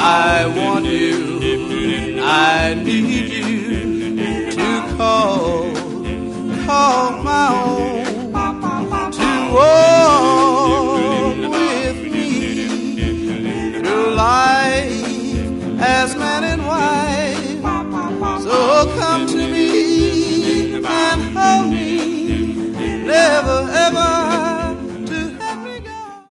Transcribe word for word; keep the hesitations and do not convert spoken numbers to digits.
I want you, I need you to call, call my own, to walk with me through life as man and wife. So come to me and hold me, never ever